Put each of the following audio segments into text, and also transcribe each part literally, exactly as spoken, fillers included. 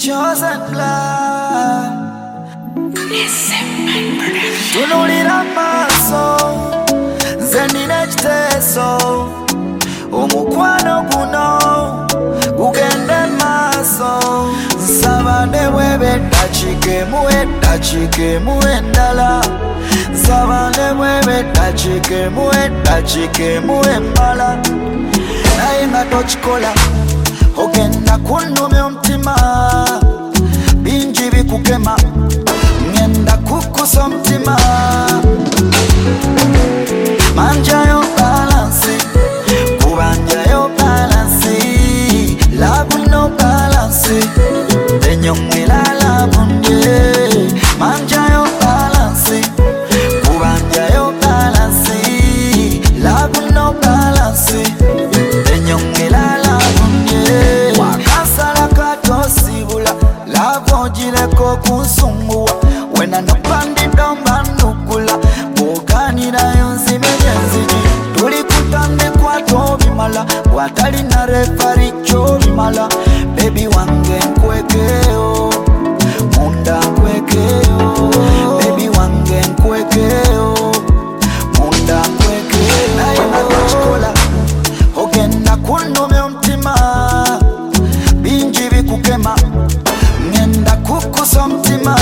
chosen blood. Tunulira maso zenina ekiteeso omukwano guno gugende maaso nsaba ne bwebe eddakiika emu eddakiika emu endala nsaba ne bwebe eddakiika emu eddakiika emu emmala naye nga tokikola ogenda kunnumya omutima bingi bikukema ngenda kukusa omutima manjayo balansi kubanjayo balansi labu no balansi enyongera labu nje manjayo balansi kubanjayo balansi labu no balansi enyongera labu nje wakasala katosibula labu ogireko kunsumbuwa wena nopandidomba nukula buganirayo nzimenye nzigi tuli kutandikwa tobimala watalina refari kyobimala bebi wange nkwekeo munda nkwekeo bebi wange nkwekeo munda nkwekeo naye natokikola ogenda kunnumya omutima bingi bikukema ngenda kukusa omutima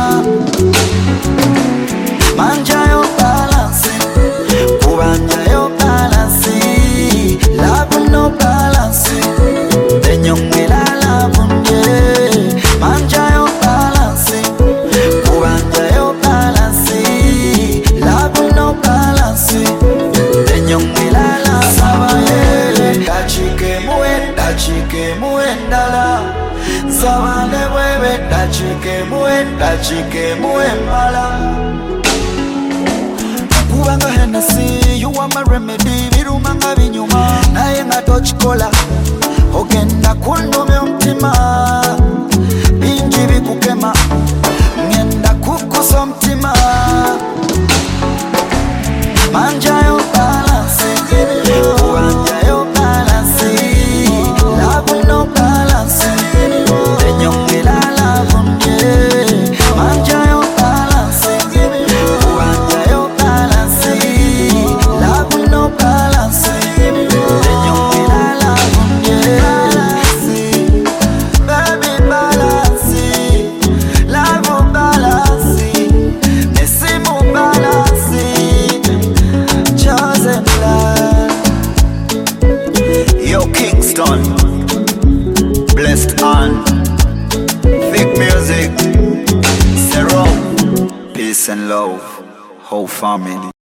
manjayo balansi kubanjayo balansi labu no balansi enyongera labu nje manjayo balansi kubanjayo balansi labu no balansi enyongera labu sabaye eddakiika emu eddakiika emu endala nsaba ne bwebe eddakiika emu eddakiika emu emmala kubanga Hennessy you are my remedy biruma nga binyuma naye nga tokikola ogenda kunnumya omutima bingi bikukema ngenda kukusa omutima manjayo balansi kubanjayo balansi labu no balansi enyongera labu nje manjayo balansi kubanjayo balansi labu no balansi enyongera labu nje baby balansi labu balansi nesimu balansi chosen blood. Yo Kingston, blessed on Big music, zero peace and love, whole family.